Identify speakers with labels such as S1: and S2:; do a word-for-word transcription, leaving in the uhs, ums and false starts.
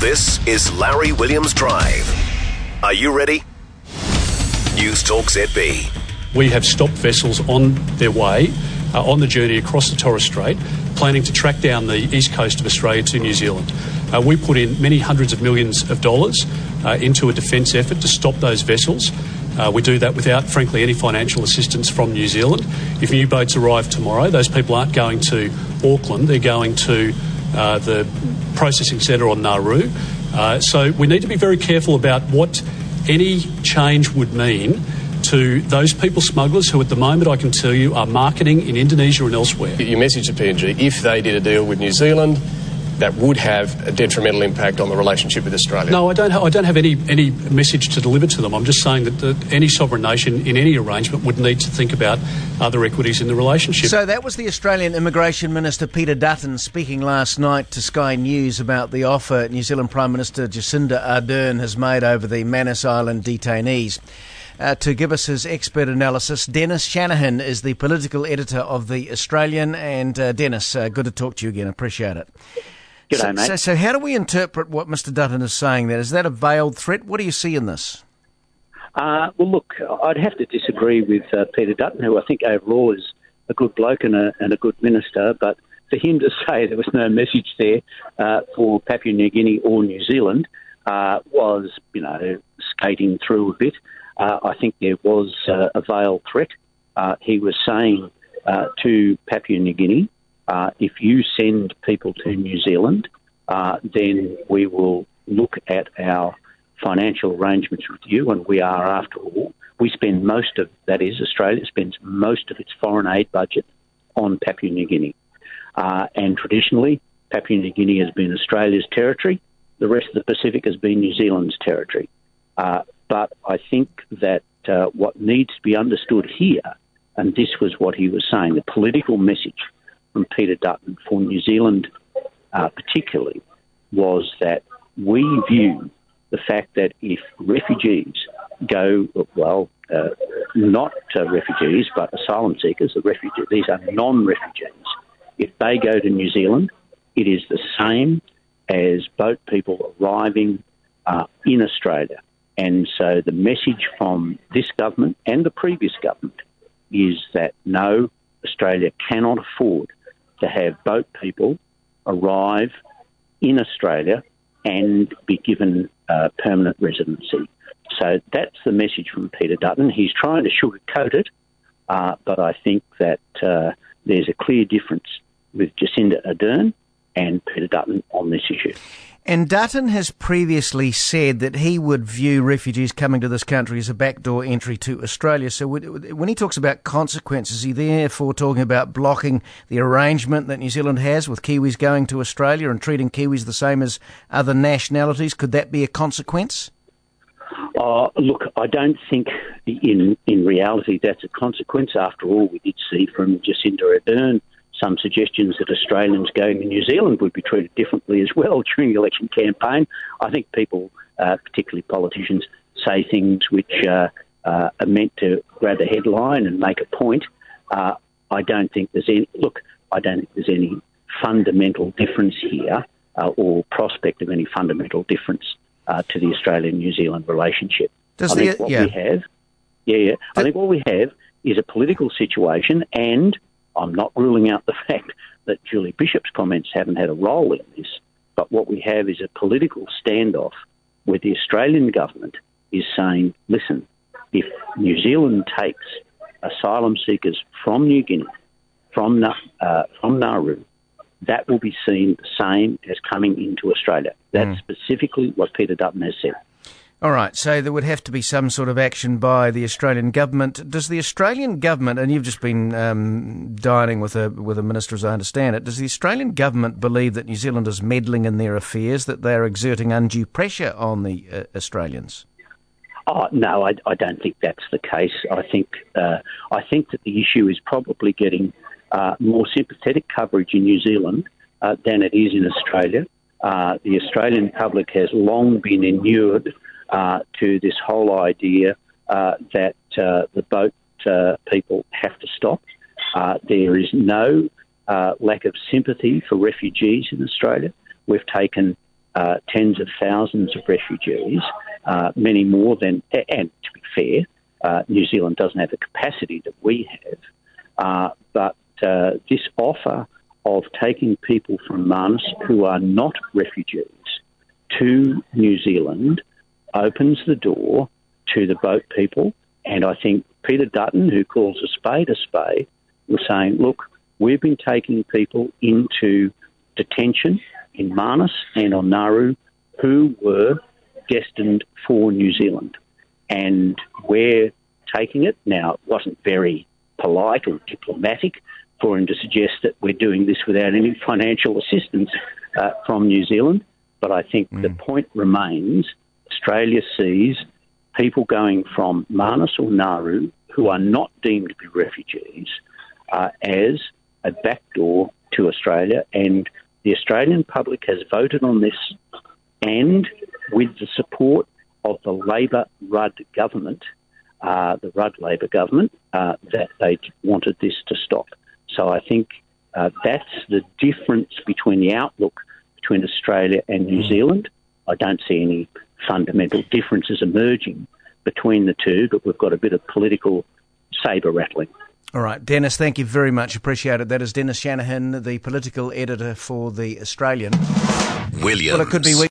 S1: This is Larry Williams Drive. Are you ready? News Talk Z B.
S2: We have stopped vessels on their way, uh, on the journey across the Torres Strait, planning to track down the east coast of Australia to New Zealand. Uh, we put in many hundreds of millions of dollars uh, into a defence effort to stop those vessels. Uh, we do that without, frankly, any financial assistance from New Zealand. If new boats arrive tomorrow, those people aren't going to Auckland, they're going to uh, the processing centre on Nauru. Uh, so we need to be very careful about what any change would mean to those people smugglers who at the moment, I can tell you, are marketing in Indonesia and elsewhere.
S3: Your message to P N G, if they did a deal with New Zealand, that would have a detrimental impact on the relationship with Australia.
S2: No, I don't. Ha- I don't have any any message to deliver to them. I'm just saying that the, any sovereign nation in any arrangement would need to think about other equities in the relationship.
S4: So that was the Australian Immigration Minister Peter Dutton speaking last night to Sky News about the offer New Zealand Prime Minister Jacinda Ardern has made over the Manus Island detainees. Uh, to give us his expert analysis, Dennis Shanahan is the political editor of The Australian. And uh, Dennis, uh, good to talk to you again. Appreciate it.
S5: G'day,
S4: so,
S5: mate.
S4: So, so how do we interpret what Mister Dutton is saying there? Is that a veiled threat? What do you see in this?
S5: Uh, well, look, I'd have to disagree with uh, Peter Dutton, who I think overall is a good bloke and a, and a good minister, but for him to say there was no message there uh, for Papua New Guinea or New Zealand uh, was, you know, skating through a bit. Uh, I think there was uh, a veiled threat. Uh, he was saying uh, to Papua New Guinea, uh, if you send people to New Zealand, uh, then we will look at our financial arrangements with you, and we are, after all, we spend most of, that is, Australia spends most of its foreign aid budget on Papua New Guinea. Uh, and traditionally, Papua New Guinea has been Australia's territory. The rest of the Pacific has been New Zealand's territory. Uh, but I think that uh, what needs to be understood here, and this was what he was saying, the political message from Peter Dutton for New Zealand uh, particularly, was that we view the fact that if refugees go, well, uh, not uh, refugees, but asylum seekers, the refugees, these are non-refugees, if they go to New Zealand, it is the same as boat people arriving uh, in Australia. And so the message from this government and the previous government is that no, Australia cannot afford to have boat people arrive in Australia and be given uh, permanent residency. So that's the message from Peter Dutton. He's trying to sugarcoat it, uh, but I think that uh, there's a clear difference with Jacinda Ardern and Peter Dutton on this issue.
S4: And Dutton has previously said that he would view refugees coming to this country as a backdoor entry to Australia. So when he talks about consequences, is he therefore talking about blocking the arrangement that New Zealand has with Kiwis going to Australia and treating Kiwis the same as other nationalities? Could that be a consequence?
S5: Uh, look, I don't think in in reality that's a consequence. After all, we did see from Jacinda Ardern some suggestions that Australians going to New Zealand would be treated differently as well during the election campaign. I think people, uh, particularly politicians, say things which uh, uh, are meant to grab a headline and make a point. Uh, I don't think there's any, look, I don't think there's any fundamental difference here uh, or prospect of any fundamental difference uh, to the Australian-New Zealand relationship.
S4: Does
S5: I
S4: the,
S5: think what
S4: yeah.
S5: we have, yeah, yeah, I think what we have is a political situation, and I'm not ruling out the fact that Julie Bishop's comments haven't had a role in this, but what we have is a political standoff where the Australian government is saying, listen, if New Zealand takes asylum seekers from New Guinea, from, uh, from Nauru, that will be seen the same as coming into Australia. That's mm. specifically what Peter Dutton has said.
S4: All right, so there would have to be some sort of action by the Australian government. Does the Australian government, and you've just been um, dining with a with a minister as I understand it, does the Australian government believe that New Zealand is meddling in their affairs, that they're exerting undue pressure on the uh, Australians?
S5: Oh, no, I, I don't think that's the case. I think uh, I think that the issue is probably getting uh, more sympathetic coverage in New Zealand uh, than it is in Australia. Uh, the Australian public has long been inured Uh, to this whole idea uh, that uh, the boat uh, people have to stop. Uh, there is no uh, lack of sympathy for refugees in Australia. We've taken uh, tens of thousands of refugees, uh, many more than, and to be fair, uh, New Zealand doesn't have the capacity that we have, uh, but uh, this offer of taking people from Manus who are not refugees to New Zealand opens the door to the boat people. And I think Peter Dutton, who calls a spade a spade, was saying, look, we've been taking people into detention in Manus and on Nauru who were destined for New Zealand. And we're taking it. Now, it wasn't very polite or diplomatic for him to suggest that we're doing this without any financial assistance uh, from New Zealand. But I think mm. the point remains, Australia sees people going from Manus or Nauru who are not deemed to be refugees uh, as a backdoor to Australia, and the Australian public has voted on this, and with the support of the Labor-Rudd government, uh, the Rudd Labor government, uh, that they wanted this to stop. So I think uh, that's the difference between the outlook between Australia and New Zealand. I don't see any fundamental differences emerging between the two, but we've got a bit of political sabre rattling.
S4: All right, Dennis, thank you very much. Appreciate it. That is Dennis Shanahan, the political editor for The Australian.
S1: Williams.
S4: Well, it could be weak.